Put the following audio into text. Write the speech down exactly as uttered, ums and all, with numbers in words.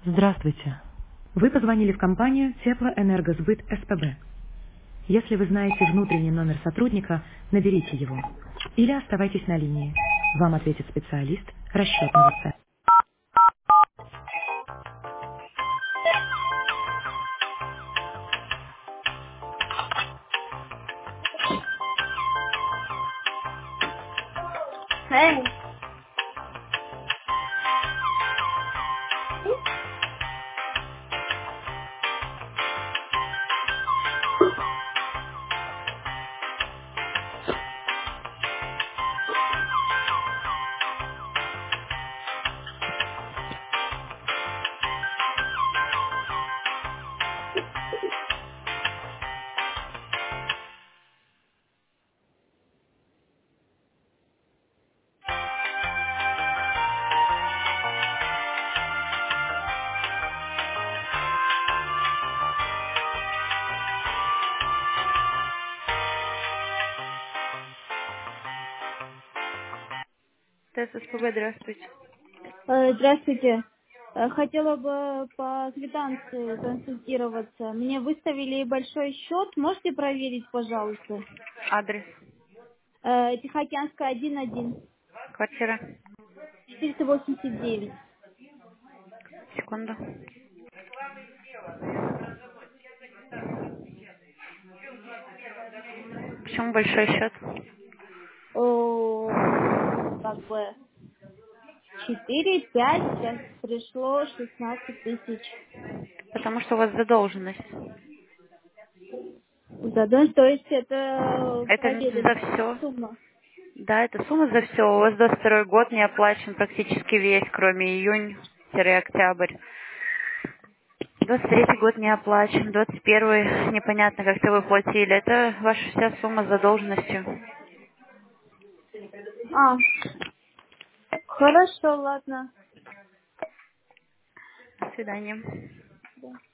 Здравствуйте. Вы позвонили в компанию Теплоэнергосбыт СПБ. Если вы знаете внутренний номер сотрудника, наберите его. Или оставайтесь на линии. Вам ответит специалист расчетного центра. Hey. ТССПБ, здравствуйте. Э, Здравствуйте. Э, Хотела бы по квитанции консультироваться. Мне выставили большой счет. Можете проверить, пожалуйста? Адрес. Э, Тихоокеанская один один Квартира. четыреста восемьдесят девять. Секунду. Почему большой счет? О, как бы четыре, пять, сейчас пришло шестнадцать тысяч. Потому что у вас задолженность. Задон, то есть это Это за проверенная все. сумма. Да, это сумма за все. У вас двадцать второй год не оплачен практически весь, кроме июнь-октябрь. двадцать третий год не оплачен, двадцать первый непонятно, как-то вы платили. Это ваша вся сумма с задолженностью. А, хорошо, ладно. До свидания. Да.